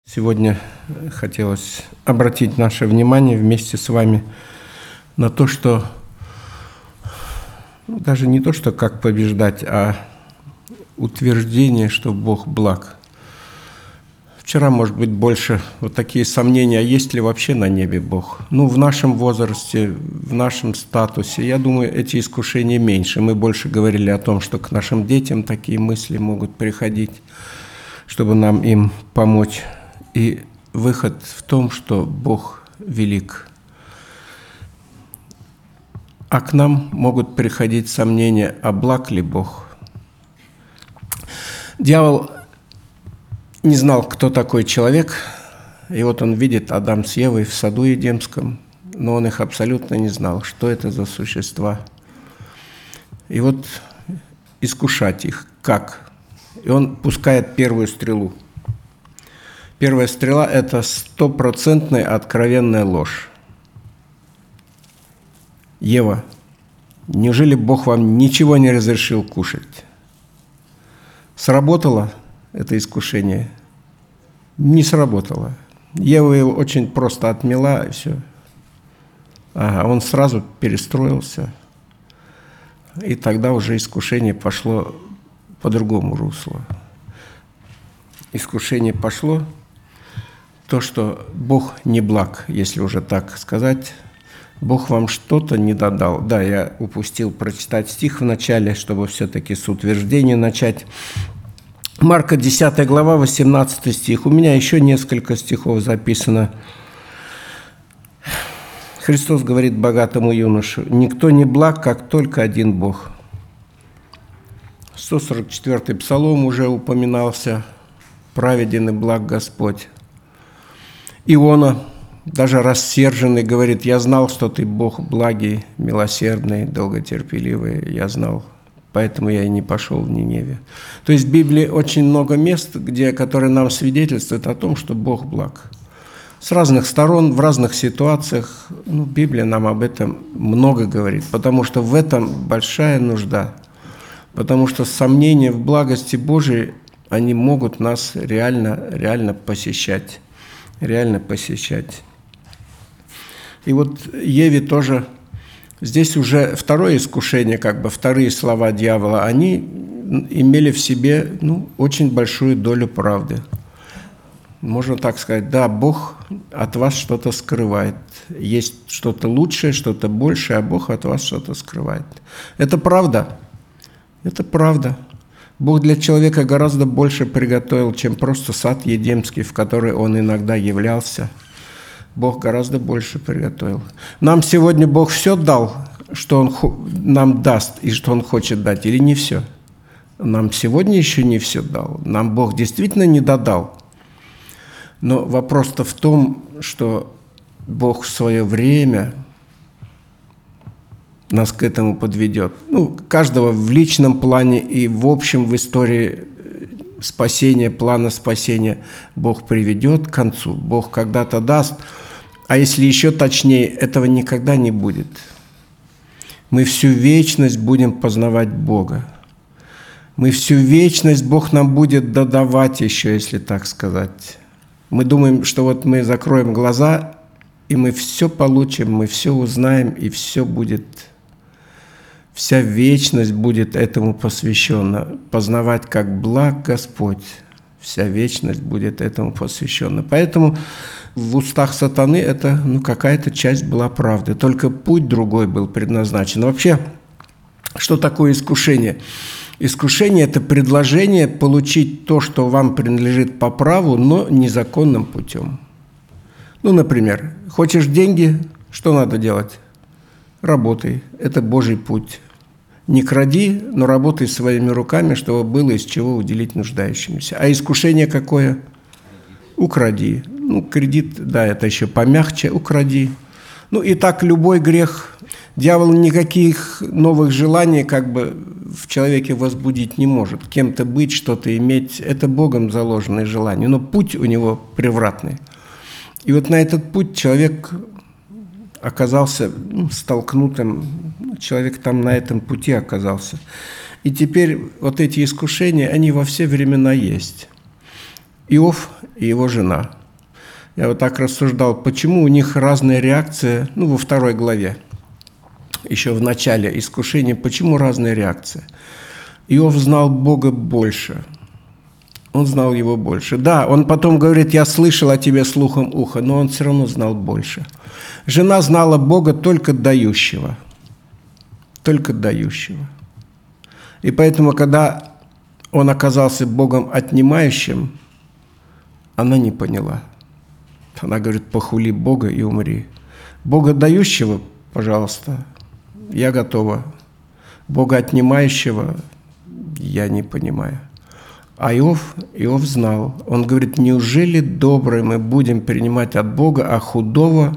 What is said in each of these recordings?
Сегодня хотелось обратить наше внимание вместе с вами на то, что даже не то, что как побеждать, а утверждение, что Бог благ. Вчера, может быть, больше вот такие сомнения, а есть ли вообще на небе Бог? В нашем возрасте, в нашем статусе, я думаю, эти искушения меньше. Мы больше говорили о том, что к нашим детям такие мысли могут приходить, чтобы нам им помочь. И выход в том, что Бог велик. А к нам могут приходить сомнения, а благ ли Бог? Дьявол не знал, кто такой человек, и вот он видит Адам с Евой в саду Едемском, но он их абсолютно не знал, что это за существа. И вот искушать их как? И он пускает первую стрелу. Первая стрела – это стопроцентная откровенная ложь. Ева, неужели Бог вам ничего не разрешил кушать? Сработало это искушение? Не сработало. Ева его очень просто отмела, и все. Он сразу перестроился. И тогда уже искушение пошло по другому руслу. Искушение пошло то, что Бог не благ, если уже так сказать. Бог вам что-то не додал. Да, я упустил прочитать стих в начале, чтобы все-таки с утверждения начать. Марка 10 глава, 18 стих. У меня еще несколько стихов записано. Христос говорит богатому юноше: «Никто не благ, как только один Бог». 144-й псалом уже упоминался. «Праведен и благ Господь». Иона, даже рассерженный, говорит: «Я знал, что ты Бог благий, милосердный, долготерпеливый, я знал, поэтому я и не пошел в Ниневию». То есть в Библии очень много мест, которые нам свидетельствуют о том, что Бог благ. С разных сторон, в разных ситуациях. Библия нам об этом много говорит, потому что в этом большая нужда. Потому что сомнения в благости Божией, они могут нас реально посещать. Реально посещать. И вот Еве тоже, здесь уже второе искушение, вторые слова дьявола, они имели в себе очень большую долю правды. Можно так сказать, да, Бог от вас что-то скрывает. Есть что-то лучшее, что-то большее, а Бог от вас что-то скрывает. Это правда. Это правда. Бог для человека гораздо больше приготовил, чем просто сад Едемский, в который он иногда являлся. Бог гораздо больше приготовил. Нам сегодня Бог все дал, что Он нам даст и что Он хочет дать, или не все? Нам сегодня еще не все дал. Нам Бог действительно не додал. Но вопрос-то в том, что Бог в свое время нас к этому подведет. Каждого в личном плане и в общем в истории спасения, плана спасения Бог приведет к концу. Бог когда-то даст, а если еще точнее, этого никогда не будет. Мы всю вечность будем познавать Бога. Мы всю вечность Бог нам будет додавать еще, если так сказать. Мы думаем, что вот мы закроем глаза, и мы все получим, мы все узнаем, и все будет. Вся вечность будет этому посвящена. Познавать, как благ Господь, вся вечность будет этому посвящена. Поэтому в устах сатаны это какая-то часть была правды. Только путь другой был предназначен. Вообще, что такое искушение? Искушение – это предложение получить то, что вам принадлежит по праву, но незаконным путем. Например, хочешь деньги, что надо делать? Работай. Это Божий путь. Не кради, но работай своими руками, чтобы было из чего уделить нуждающимся. А искушение какое? Укради. Кредит, да, это еще помягче. Укради. И так любой грех. Дьявол никаких новых желаний в человеке возбудить не может. Кем-то быть, что-то иметь – это Богом заложенные желания. Но путь у него превратный. И вот на этот путь человек оказался столкнутым, человек там на этом пути оказался. И теперь вот эти искушения, они во все времена есть. Иов и его жена – Я вот так рассуждал, почему у них разная реакция, во 2 главе, еще в начале искушения, почему разная реакция? Иов знал Бога больше. Он знал его больше. Да, он потом говорит, я слышал о тебе слухом уха, но он все равно знал больше. Жена знала Бога только дающего. Только дающего. И поэтому, когда он оказался Богом отнимающим, она не поняла. Она говорит, похули Бога и умри. Бога дающего, пожалуйста, я готова. Бога отнимающего я не понимаю. А Иов знал. Он говорит, неужели доброе мы будем принимать от Бога, а худого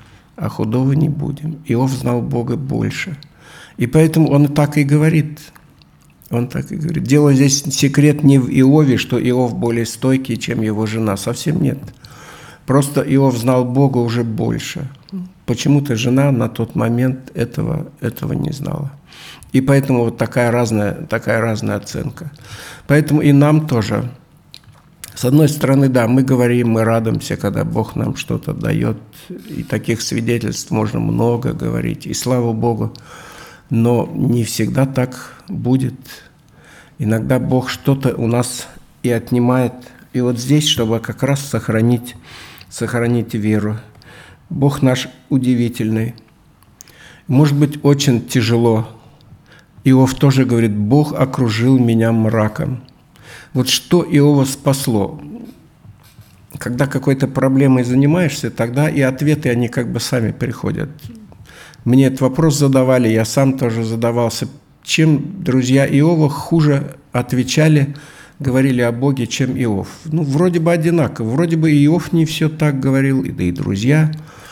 не будем. Иов знал Бога больше. И поэтому он так и говорит. Он так и говорит. Дело здесь секрет не в Иове, что Иов более стойкий, чем его жена. Совсем нет. Просто Иов знал Бога уже больше. Почему-то жена на тот момент этого не знала. И поэтому вот такая разная оценка. Поэтому и нам тоже. С одной стороны, да, мы говорим, мы радуемся, когда Бог нам что-то дает. И таких свидетельств можно много говорить. И слава Богу. Но не всегда так будет. Иногда Бог что-то у нас и отнимает. И вот здесь, чтобы как раз сохранить веру. Бог наш удивительный. Может быть, очень тяжело. Иов тоже говорит, Бог окружил меня мраком. Вот что Иова спасло? Когда какой-то проблемой занимаешься, тогда и ответы, они как бы сами приходят. Мне этот вопрос задавали, я сам тоже задавался. Чем друзья Иова хуже отвечали, говорили о Боге, чем Иов? Вроде бы одинаково. Вроде бы Иов не все так говорил, да и друзья.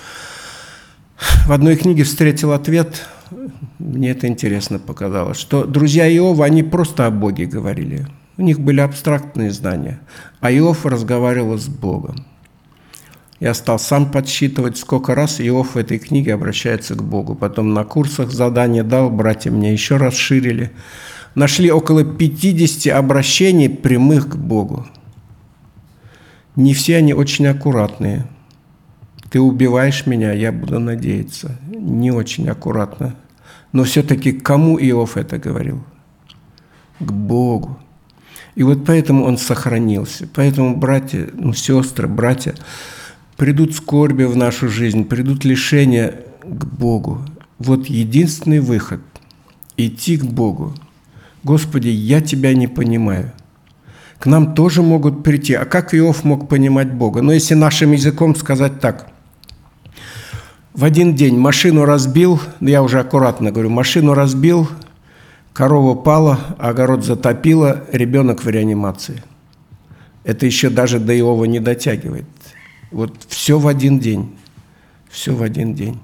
В одной книге встретил ответ, мне это интересно показалось, что друзья Иова, они просто о Боге говорили. У них были абстрактные знания, а Иов разговаривал с Богом. Я стал сам подсчитывать, сколько раз Иов в этой книге обращается к Богу. Потом на курсах задание дал, братья мне еще расширили. Нашли около 50 обращений прямых к Богу. Не все они очень аккуратные. Ты убиваешь меня, я буду надеяться. Не очень аккуратно. Но все-таки к кому Иов это говорил? К Богу. И вот поэтому он сохранился. Поэтому, братья, сестры, братья, придут скорби в нашу жизнь, придут лишения к Богу. Вот единственный выход – идти к Богу. Господи, я Тебя не понимаю. К нам тоже могут прийти. А как Иов мог понимать Бога? Если нашим языком сказать так. В один день машину разбил, я уже аккуратно говорю, машину разбил, корова пала, огород затопило, ребенок в реанимации. Это еще даже до Иова не дотягивает. Вот все в один день. Все в один день.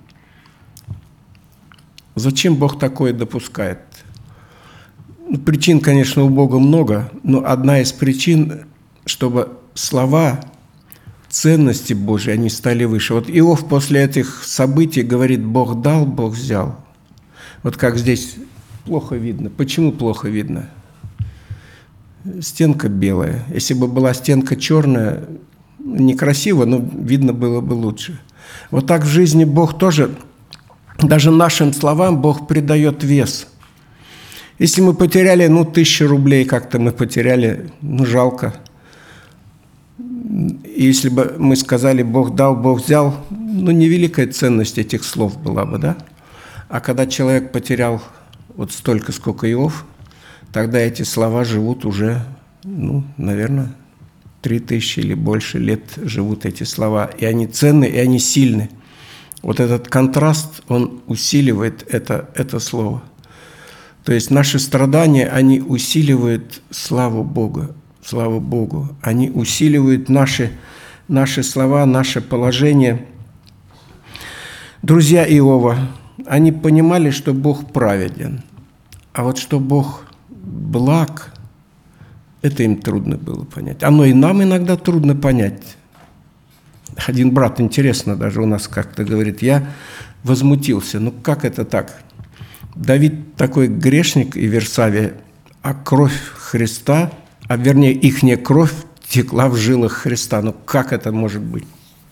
Зачем Бог такое допускает? Причин, конечно, у Бога много, но одна из причин, чтобы слова ценности Божьей, они стали выше. Вот Иов после этих событий говорит, Бог дал, Бог взял. Вот как здесь плохо видно. Почему плохо видно? Стенка белая. Если бы была стенка черная, некрасиво, но видно было бы лучше. Вот так в жизни Бог тоже, даже нашим словам Бог придает вес. Если мы потеряли, 1000 рублей как-то мы потеряли, жалко. И если бы мы сказали, Бог дал, Бог взял, невеликая ценность этих слов была бы, да? А когда человек потерял вот столько, сколько Иов, тогда эти слова живут уже, наверное, 3000 или больше лет живут эти слова. И они ценны, и они сильны. Вот этот контраст, он усиливает это слово. То есть наши страдания, они усиливают славу Бога. Слава Богу. Они усиливают наши слова, наше положение. Друзья Иова, они понимали, что Бог праведен. А вот что Бог благ, это им трудно было понять. Оно и нам иногда трудно понять. Один брат, интересно, даже у нас как-то говорит, я возмутился. Как это так? Давид такой грешник и Версавия, а кровь Христа, вернее, ихняя кровь текла в жилах Христа. Как это может быть?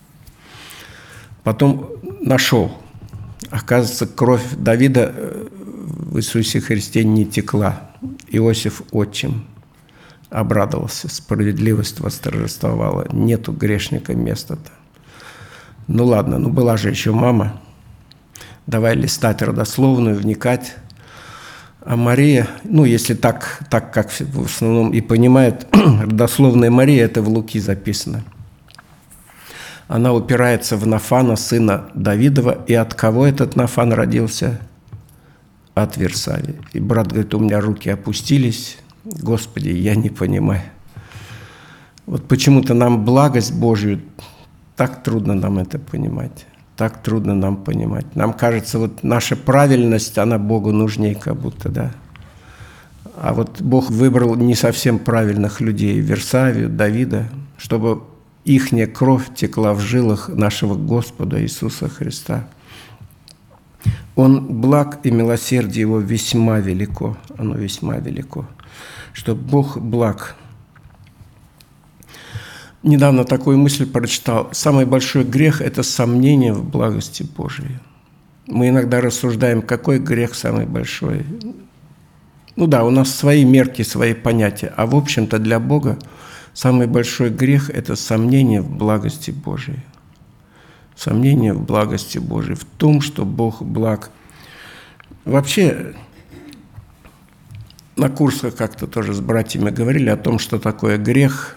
Потом нашел. Оказывается, кровь Давида в Иисусе Христе не текла. Иосиф отчим обрадовался, справедливость восторжествовала. Нету грешника места-то. Ну ладно, была же еще мама. Давай листать родословную, вникать. А Мария, если так как в основном и понимают, родословная Мария, это в Луки записано. Она упирается в Нафана, сына Давидова. И от кого этот Нафан родился? От Версавии. И брат говорит, у меня руки опустились. Господи, я не понимаю. Вот почему-то нам благость Божью, так трудно нам это понимать. Так трудно нам понимать. Нам кажется, вот наша правильность, она Богу нужнее как будто, да. А вот Бог выбрал не совсем правильных людей, Версавию, Давида, чтобы ихняя кровь текла в жилах нашего Господа Иисуса Христа. Он благ, и милосердие Его весьма велико, оно весьма велико, что Бог благ. Недавно такую мысль прочитал. Самый большой грех – это сомнение в благости Божией. Мы иногда рассуждаем, какой грех самый большой. У нас свои мерки, свои понятия. А в общем-то для Бога самый большой грех – это сомнение в благости Божией. Сомнение в благости Божией, в том, что Бог благ. Вообще, на курсах как-то тоже с братьями говорили о том, что такое грех.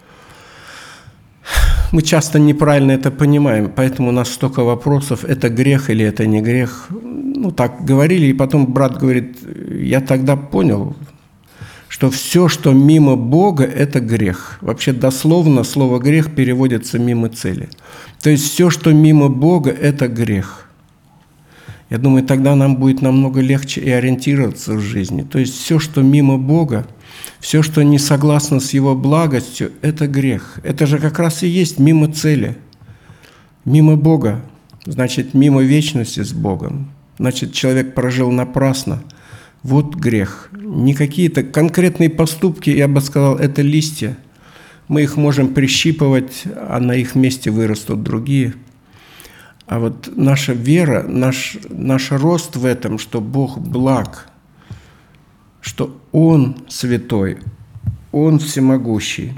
Мы часто неправильно это понимаем, поэтому у нас столько вопросов, это грех или это не грех. Так говорили, и потом брат говорит, я тогда понял, что все, что мимо Бога, это грех. Вообще дословно слово «грех» переводится «мимо цели». То есть все, что мимо Бога, это грех. Я думаю, тогда нам будет намного легче и ориентироваться в жизни. То есть все, что мимо Бога, все, что не согласно с Его благостью, это грех. Это же как раз и есть мимо цели, мимо Бога, значит, мимо вечности с Богом. Значит, человек прожил напрасно. Вот грех. Не какие-то конкретные поступки, я бы сказал, это листья. Мы их можем прищипывать, а на их месте вырастут другие. А вот наша вера, наш рост в этом, что Бог благ, что Он святой, Он всемогущий,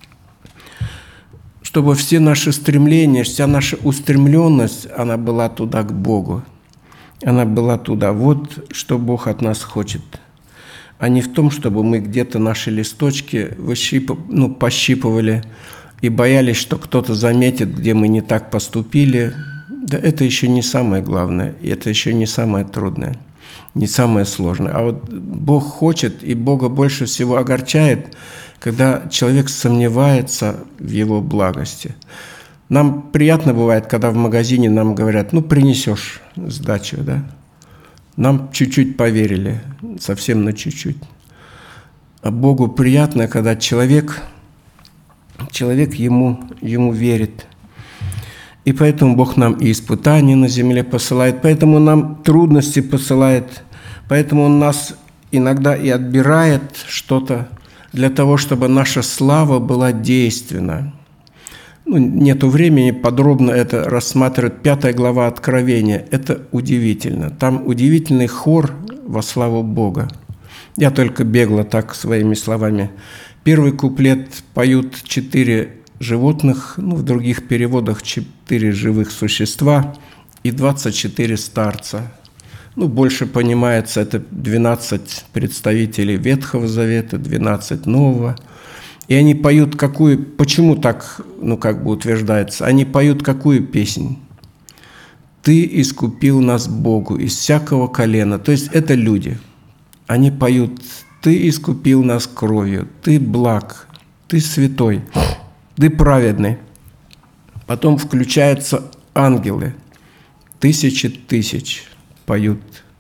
чтобы все наши стремления, вся наша устремленность, она была туда, к Богу. Она была туда. Вот что Бог от нас хочет. А не в том, чтобы мы где-то наши листочки пощипывали и боялись, что кто-то заметит, где мы не так поступили. Да это еще не самое главное, и это еще не самое трудное, не самое сложное. А вот Бог хочет, и Бога больше всего огорчает, когда человек сомневается в Его благости. Нам приятно бывает, когда в магазине нам говорят, принесешь сдачу, да? Нам чуть-чуть поверили, совсем на чуть-чуть. А Богу приятно, когда человек ему верит. И поэтому Бог нам и испытания на земле посылает, поэтому нам трудности посылает, поэтому Он нас иногда и отбирает что-то для того, чтобы наша слава была действенна. Нету времени подробно это рассматривать. 5 глава Откровения. Это удивительно. Там удивительный хор во славу Бога. Я только бегло так своими словами. Первый куплет поют 4 животных, в других переводах 4 живых существа и 24 старца. Больше понимается, это 12 представителей Ветхого Завета, 12 Нового. И они поют почему так, утверждается, они поют какую песнь? «Ты искупил нас Богу из всякого колена». То есть это люди. Они поют «Ты искупил нас кровью, Ты благ, Ты святой, Ты праведный». Потом включаются ангелы. Тысячи тысяч поют.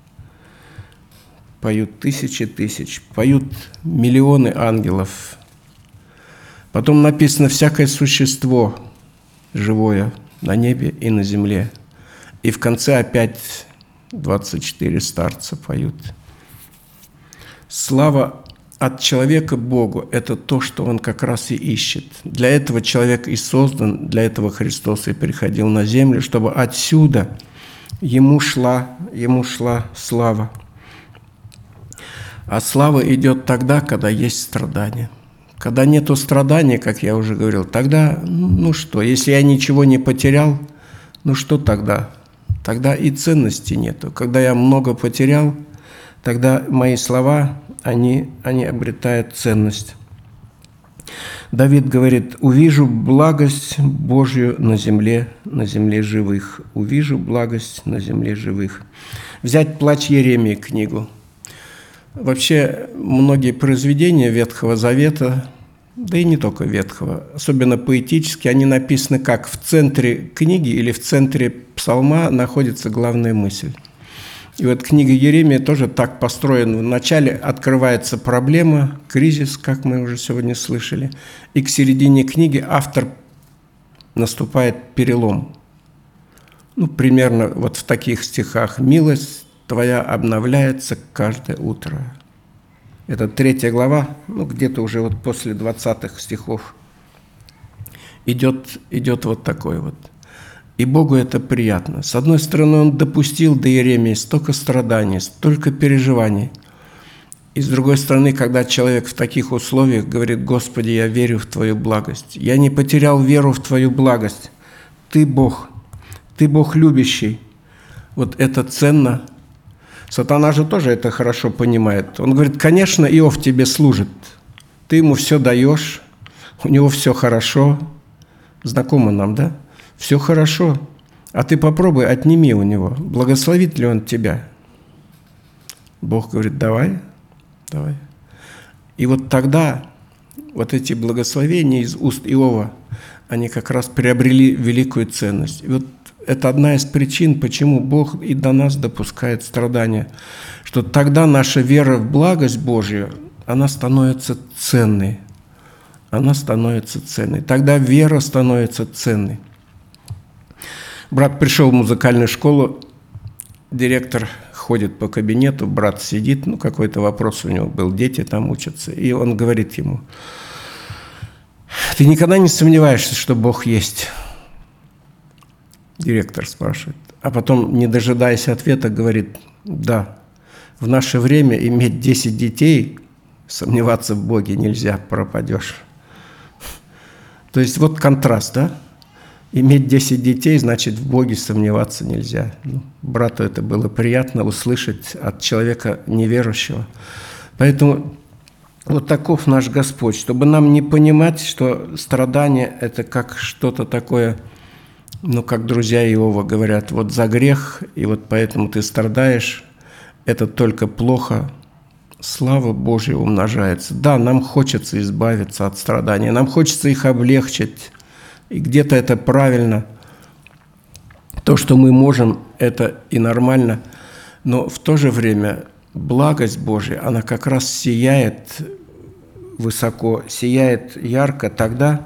Поют тысячи тысяч, поют миллионы ангелов. Потом написано «всякое существо живое на небе и на земле». И в конце опять 24 старца поют. Слава от человека Богу – это то, что он как раз и ищет. Для этого человек и создан, для этого Христос и приходил на землю, чтобы отсюда ему шла слава. А слава идет тогда, когда есть страдания. Когда нету страданий, как я уже говорил, тогда, ну что, если я ничего не потерял, ну что тогда? Тогда и ценности нету. Когда я много потерял, тогда мои слова, они обретают ценность. Давид говорит: «Увижу благость Божью на земле живых». «Увижу благость на земле живых». Взять «Плач Иеремии» книгу. Вообще, многие произведения Ветхого Завета, да и не только Ветхого, особенно поэтические, они написаны как в центре книги или в центре псалма находится главная мысль. И вот книга Иеремия тоже так построена. Вначале открывается проблема, кризис, как мы уже сегодня слышали, и к середине книги автор наступает перелом. Ну, примерно вот в таких стихах: «Милость Твоя обновляется каждое утро». Это 3 глава, ну, где-то уже вот после 20-х стихов. Идет вот такой вот. И Богу это приятно. С одной стороны, Он допустил до Иеремии столько страданий, столько переживаний. И с другой стороны, когда человек в таких условиях говорит: «Господи, я верю в Твою благость. Я не потерял веру в Твою благость. Ты Бог любящий». Вот это ценно. Сатана же тоже это хорошо понимает. Он говорит: «Конечно, Иов тебе служит. Ты ему все даешь, у него все хорошо». Знакомо нам, да? Все хорошо, а ты попробуй, отними у него. Благословит ли он тебя? Бог говорит: давай. И вот тогда вот эти благословения из уст Иова, они как раз приобрели великую ценность. И вот это одна из причин, почему Бог и до нас допускает страдания, что тогда наша вера в благость Божью, она становится ценной. Тогда вера становится ценной. Брат пришел в музыкальную школу, директор ходит по кабинету, брат сидит, ну, какой-то вопрос у него был, дети там учатся, и он говорит ему: «Ты никогда не сомневаешься, что Бог есть?» Директор спрашивает, а потом, не дожидаясь ответа, говорит: «Да, в наше время иметь 10 детей, сомневаться в Боге нельзя, пропадешь». То есть вот контраст, да? Иметь 10 детей, значит, в Боге сомневаться нельзя. Ну, брату это было приятно услышать от человека неверующего. Поэтому вот таков наш Господь, чтобы нам не понимать, что страдание – это как что-то такое, ну, как друзья Иова говорят: вот за грех, и вот поэтому ты страдаешь, это только плохо. Слава Божья умножается. Да, нам хочется избавиться от страданий, нам хочется их облегчить, и где-то это правильно. То, что мы можем, это и нормально, но в то же время благость Божья, она как раз сияет высоко, сияет ярко тогда,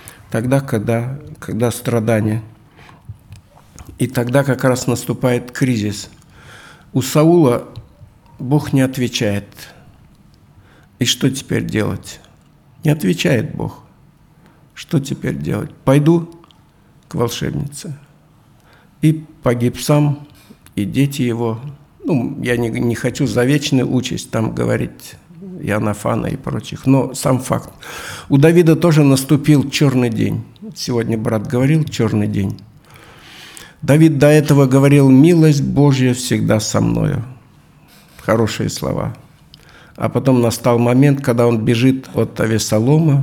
когда страдания. И тогда как раз наступает кризис. У Саула Бог не отвечает. И что теперь делать? Не отвечает Бог. Что теперь делать? Пойду к волшебнице. И погиб сам, и дети его. Ну, я не хочу за вечную участь там говорить Иоаннафана и прочих, но сам факт. У Давида тоже наступил черный день. Сегодня брат говорил черный день. Давид до этого говорил: «Милость Божья всегда со мною». Хорошие слова. А потом настал момент, когда он бежит от Авесолома.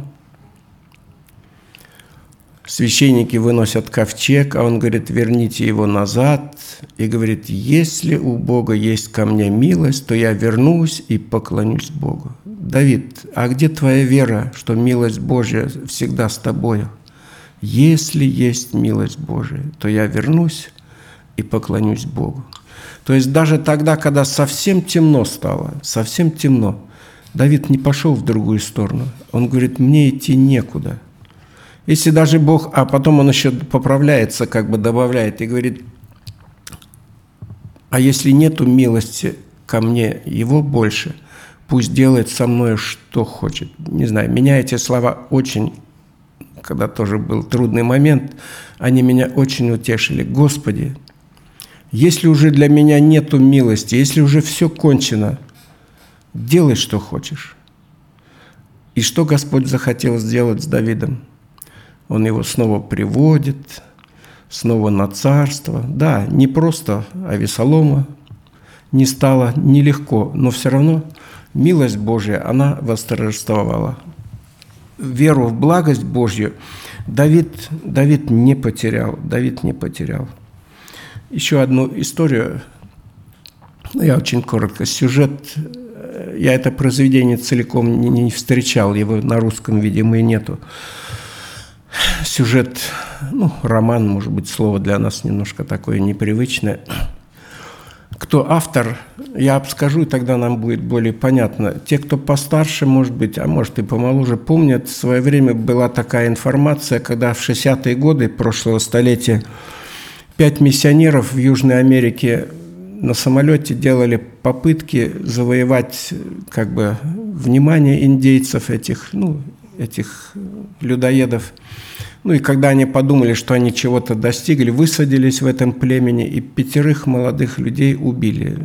Священники выносят ковчег, а он говорит: верните его назад. И говорит: если у Бога есть ко мне милость, то я вернусь и поклонюсь Богу. Давид, а где твоя вера, что милость Божья всегда с тобою? Если есть милость Божия, то я вернусь и поклонюсь Богу. То есть даже тогда, когда совсем темно стало, совсем темно, Давид не пошел в другую сторону. Он говорит: мне идти некуда. Если даже Бог, а потом он еще поправляется, как бы добавляет и говорит: а если нету милости ко мне его больше, пусть делает со мной, что хочет. Не знаю, меня эти слова очень, когда тоже был трудный момент, они меня очень утешили. Господи, если уже для меня нету милости, если уже все кончено, делай, что хочешь. И что Господь захотел сделать с Давидом? Он его снова приводит, снова на царство. Да, не просто Авесолома не стало нелегко, но все равно милость Божья, она восторжествовала. Веру в благость Божью Давид не потерял. Давид не потерял. Еще одну историю, я очень коротко, сюжет, я это произведение целиком не встречал, его на русском, видимо, и нету. Сюжет, роман, может быть, слово для нас немножко такое непривычное. Кто автор, я обскажу, и тогда нам будет более понятно. Те, кто постарше, может быть, а может и помоложе, помнят, в свое время была такая информация, когда в 60-е годы прошлого столетия 5 миссионеров в Южной Америке на самолете делали попытки завоевать внимание индейцев, этих людоедов. И когда они подумали, что они чего-то достигли, высадились в этом племени и 5 молодых людей убили.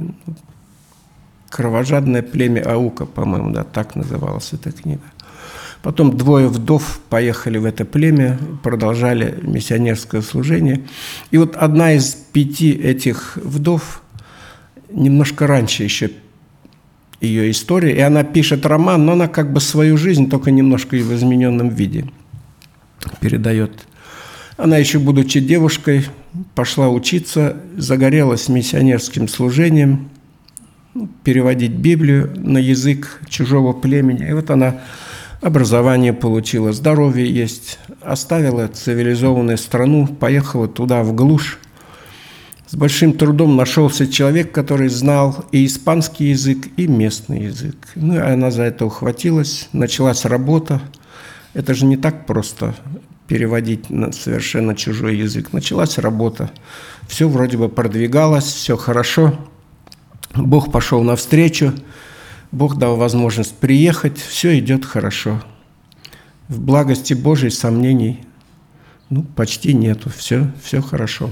«Кровожадное племя Аука», по-моему, да, так называлась эта книга. Потом 2 вдов поехали в это племя, продолжали миссионерское служение. И вот одна из 5 этих вдов, немножко раньше еще ее история, и она пишет роман, но она свою жизнь, только немножко и в измененном виде передает. Она еще, будучи девушкой, пошла учиться, загорелась миссионерским служением, переводить Библию на язык чужого племени. И вот она образование получила, здоровье есть, оставила цивилизованную страну, поехала туда, в глушь. С большим трудом нашелся человек, который знал и испанский язык, и местный язык. И она за это ухватилась, началась работа. Это же не так просто переводить на совершенно чужой язык. Началась работа. Все вроде бы продвигалось, все хорошо. Бог пошел навстречу, Бог дал возможность приехать, все идет хорошо. В благости Божьей сомнений почти нету, все хорошо.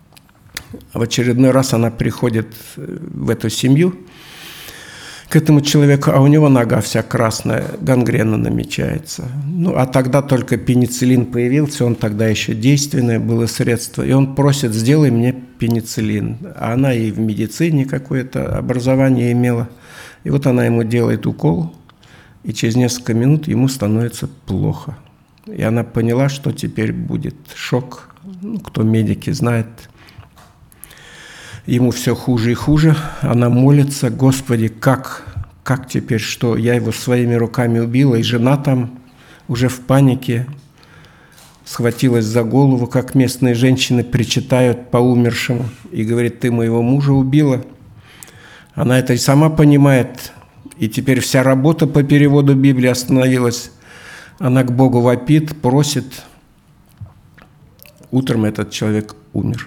В очередной раз она приходит в эту семью, к этому человеку, а у него нога вся красная, гангрена намечается. А тогда только пенициллин появился, он тогда еще действенное было средство, и он просит: сделай мне пенициллин. А она и в медицине какое-то образование имела. И вот она ему делает укол, и через несколько минут ему становится плохо. И она поняла, что теперь будет шок. Кто медики знает, ему все хуже и хуже. Она молится: Господи, как теперь, что я его своими руками убила, и жена там уже в панике схватилась за голову, как местные женщины причитают по умершему, и говорит: ты моего мужа убила. Она это и сама понимает, и теперь вся работа по переводу Библии остановилась. Она к Богу вопит, просит. Утром этот человек умер.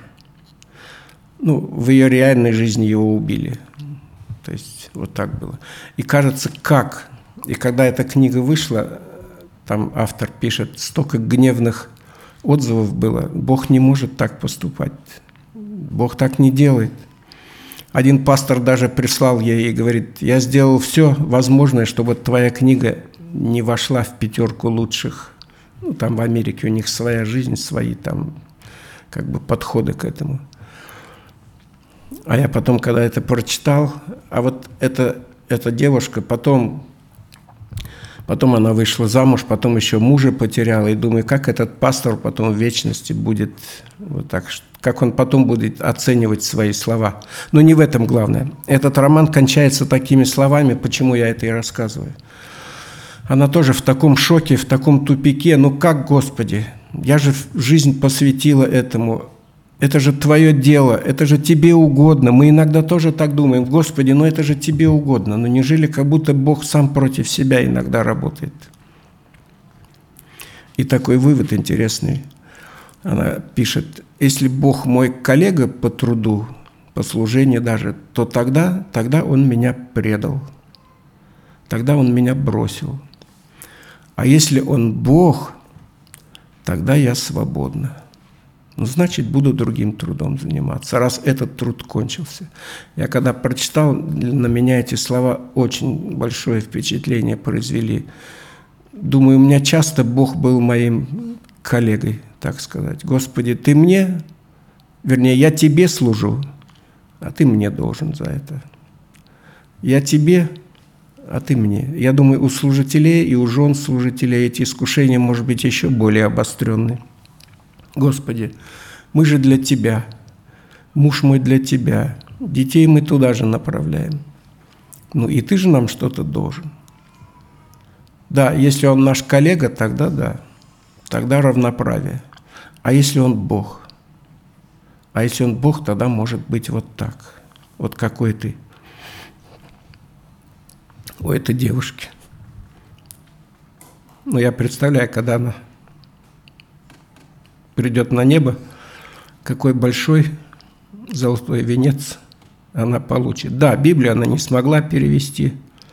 В ее реальной жизни его убили. То есть вот так было. И кажется, как? И когда эта книга вышла, там автор пишет, столько гневных отзывов было. Бог не может так поступать. Бог так не делает. Один пастор даже прислал ей и говорит: я сделал все возможное, чтобы твоя книга не вошла в 5 лучших. Там в Америке у них своя жизнь, свои там подходы к этому. А я потом, когда это прочитал, а вот эта девушка потом она вышла замуж, потом еще мужа потеряла, и думаю, как этот пастор потом в вечности будет вот так, как он потом будет оценивать свои слова. Но не в этом главное. Этот роман кончается такими словами, почему я это и рассказываю. Она тоже в таком шоке, в таком тупике. Как, Господи, я же жизнь посвятила этому. Это же Твое дело, это же Тебе угодно. Мы иногда тоже так думаем: Господи, это же Тебе угодно. Но неужели как будто Бог сам против себя иногда работает? И такой вывод интересный. Она пишет: если Бог мой коллега по труду, по служению даже, то тогда Он меня предал. тогда Он меня бросил. А если Он Бог, тогда я свободна. Ну, значит, буду другим трудом заниматься, раз этот труд кончился. Я когда прочитал, на меня эти слова очень большое впечатление произвели. Думаю, у меня часто Бог был моим коллегой, так сказать. Господи, Ты мне, вернее, я Тебе служу, а Ты мне должен за это. Я Тебе, а Ты мне. Я думаю, у служителей и у жен служителей эти искушения, может быть, еще более обостренные. Господи, мы же для Тебя, муж мой для Тебя, детей мы туда же направляем. Ну и Ты же нам что-то должен. Да, если он наш коллега, тогда да, тогда равноправие. А если он Бог? А если он Бог, тогда может быть вот так. Вот какой ты у этой девушки. Ну, я представляю, когда она придет на небо, какой большой золотой венец она получит. Да, Библию она не смогла перевести.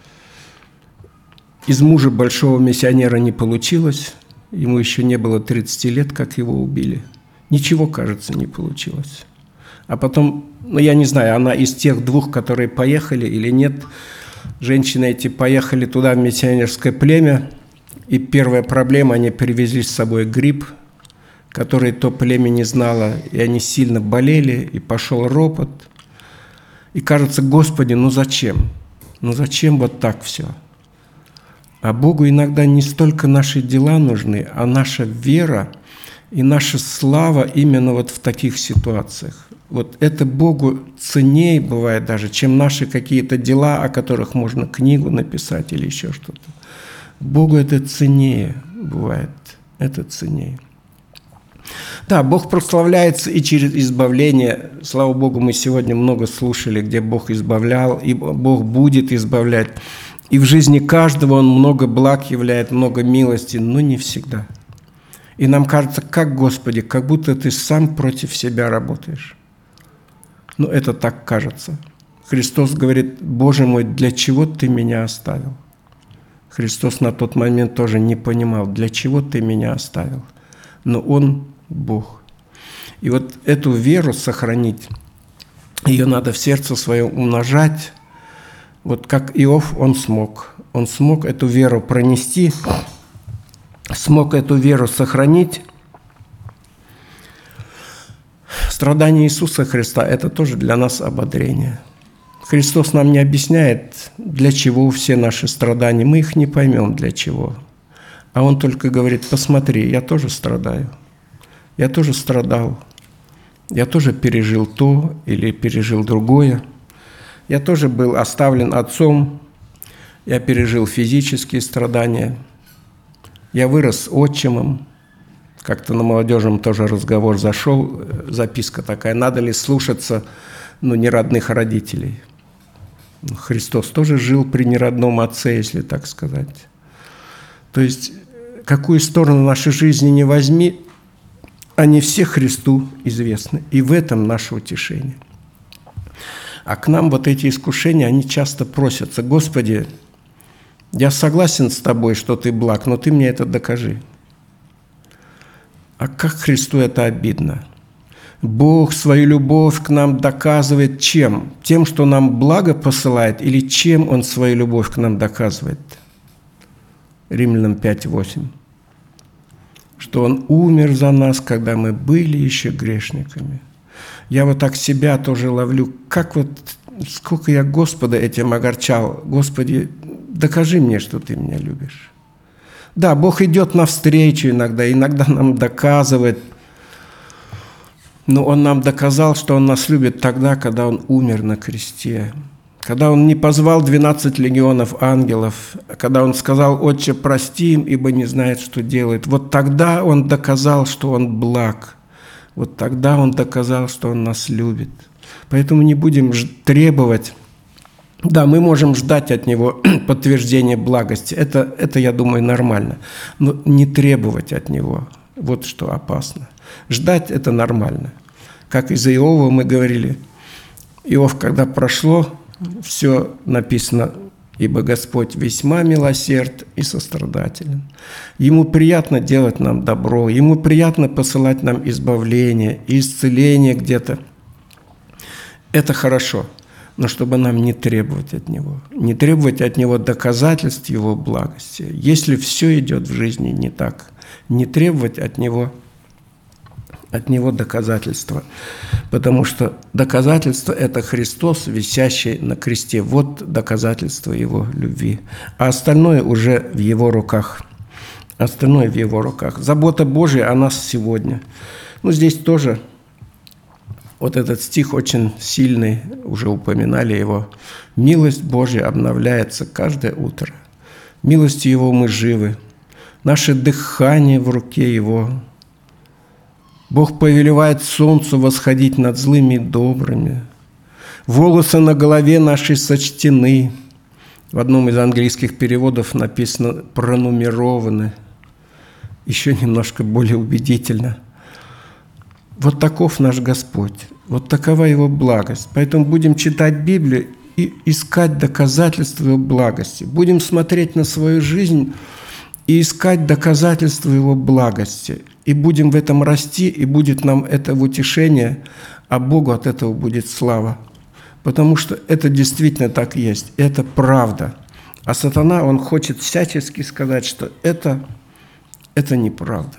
Из мужа большого миссионера не получилось. Ему еще не было 30 лет, как его убили. Ничего, кажется, не получилось. А потом, ну, я не знаю, она из тех двух, которые поехали или нет. Женщины эти поехали туда, в миссионерское племя. И первая проблема, они привезли с собой грипп, который то племя не знало, и они сильно болели, и пошел ропот. И кажется, Господи, ну зачем? Ну зачем вот так все? А Богу иногда не столько наши дела нужны, а наша вера и наша слава именно вот в таких ситуациях. Вот это Богу ценнее бывает даже, чем наши какие-то дела, о которых можно книгу написать или еще что-то. Богу это ценнее бывает, это ценнее. Да, Бог прославляется и через избавление. Слава Богу, мы сегодня много слушали, где Бог избавлял, и Бог будет избавлять. И в жизни каждого Он много благ являет, много милости, но не всегда. И нам кажется, как, Господи, как будто Ты сам против себя работаешь. Но это так кажется. Христос говорит: «Боже мой, для чего Ты меня оставил?» Христос на тот момент тоже не понимал, для чего Ты меня оставил. Но Он Бог. И вот эту веру сохранить, ее надо в сердце своем умножать. Вот как Иов, он смог. Он смог эту веру пронести, смог эту веру сохранить. Страдания Иисуса Христа – это тоже для нас ободрение. Христос нам не объясняет, для чего все наши страдания. Мы их не поймем, для чего. А Он только говорит: посмотри, я тоже страдаю. Я тоже страдал. Я тоже пережил то или пережил другое. Я тоже был оставлен отцом. Я пережил физические страдания. Я вырос отчимом. Как-то на молодежном тоже разговор зашел, записка такая: надо ли слушаться, неродных родителей. Христос тоже жил при неродном отце, если так сказать. То есть, какую сторону нашей жизни не возьми, они все Христу известны. И в этом наше утешение. А к нам вот эти искушения, они часто просятся: Господи, я согласен с Тобой, что Ты благ, но Ты мне это докажи. А как Христу это обидно? Бог свою любовь к нам доказывает чем? Тем, что нам благо посылает, или чем Он свою любовь к нам доказывает? Римлянам 5:8. Что Он умер за нас, когда мы были еще грешниками. Я вот так себя тоже ловлю. Как вот, сколько я Господа этим огорчал. Господи, докажи мне, что Ты меня любишь. Да, Бог идет навстречу иногда нам доказывает. Но Он нам доказал, что Он нас любит тогда, когда Он умер на кресте. Когда Он не позвал 12 легионов ангелов, когда Он сказал: «Отче, прости им, ибо не знают, что делают». Вот тогда Он доказал, что Он благ. Вот тогда Он доказал, что Он нас любит. Поэтому не будем требовать. Да, мы можем ждать от Него подтверждения благости. Это, я думаю, нормально. Но не требовать от Него. Вот что опасно. Ждать – это нормально. Как из-за Иова мы говорили. Иов, когда прошло, все написано, ибо Господь весьма милосерд и сострадателен. Ему приятно делать нам добро, Ему приятно посылать нам избавление и исцеление где-то. Это хорошо, но чтобы нам не требовать от Него, не требовать от Него доказательств Его благости. Если все идет в жизни не так, не требовать от Него доказательства, потому что доказательство – это Христос, висящий на кресте. Вот доказательство Его любви. А остальное уже в Его руках. Остальное в Его руках. Забота Божия о нас сегодня. Здесь тоже вот этот стих очень сильный, уже упоминали его. «Милость Божья обновляется каждое утро. Милостью Его мы живы. Наше дыхание в руке Его. Бог повелевает солнцу восходить над злыми и добрыми. Волосы на голове нашей сочтены». В одном из английских переводов написано «пронумерованы». Еще немножко более убедительно. Вот таков наш Господь, вот такова Его благость. Поэтому будем читать Библию и искать доказательства Его благости. Будем смотреть на свою жизнь и искать доказательства Его благости. И будем в этом расти, и будет нам это в утешение, а Богу от этого будет слава. Потому что это действительно так есть, это правда. А сатана, он хочет всячески сказать, что это неправда.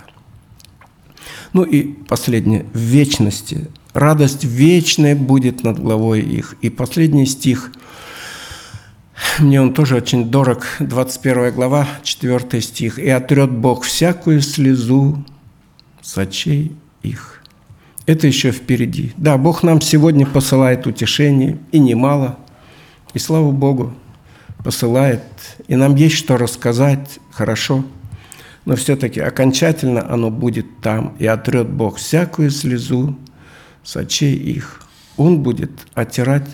И последнее. В вечности. Радость вечная будет над главой их. И последний стих, мне он тоже очень дорог, 21 глава, 4 стих. «И отрет Бог всякую слезу с очей их». Это еще впереди. Да, Бог нам сегодня посылает утешение, и немало. И слава Богу, посылает. И нам есть что рассказать, хорошо. Но все-таки окончательно оно будет там. «И отрет Бог всякую слезу с очей их». Он будет оттирать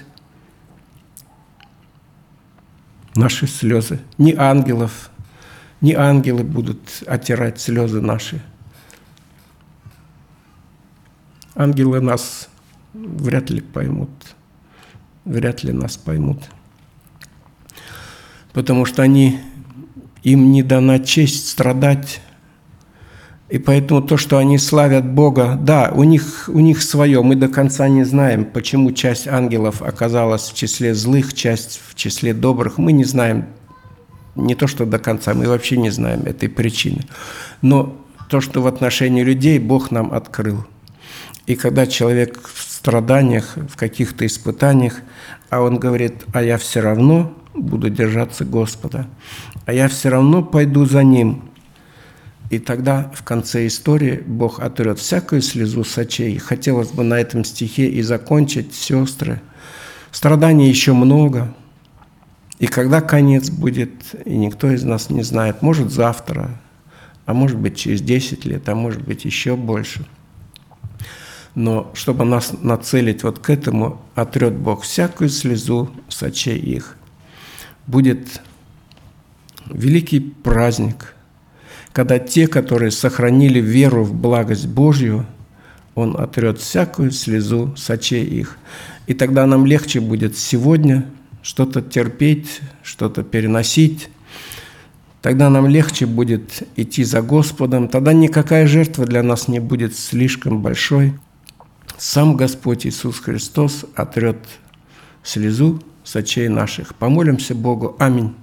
наши слезы. Не ангелов, не ангелы будут оттирать слезы наши. Ангелы нас вряд ли поймут, вряд ли нас поймут. Потому что им не дана честь страдать. И поэтому то, что они славят Бога, да, у них свое. Мы до конца не знаем, почему часть ангелов оказалась в числе злых, часть в числе добрых. Мы не знаем, не то что до конца, мы вообще не знаем этой причины. Но то, что в отношении людей Бог нам открыл. И когда человек в страданиях, в каких-то испытаниях, а он говорит: «А я все равно буду держаться Господа, а я все равно пойду за Ним». И тогда в конце истории Бог отрет всякую слезу с очей. Хотелось бы на этом стихе и закончить, сестры. Страданий еще много. И когда конец будет, и никто из нас не знает, может завтра, а может быть через 10 лет, а может быть еще больше. Но чтобы нас нацелить вот к этому, отрет Бог всякую слезу с очей их. Будет великий праздник, когда те, которые сохранили веру в благость Божью, Он отрет всякую слезу с очей их. И тогда нам легче будет сегодня что-то терпеть, что-то переносить. Тогда нам легче будет идти за Господом. Тогда никакая жертва для нас не будет слишком большой. Сам Господь Иисус Христос отрет слезу с очей наших. Помолимся Богу. Аминь.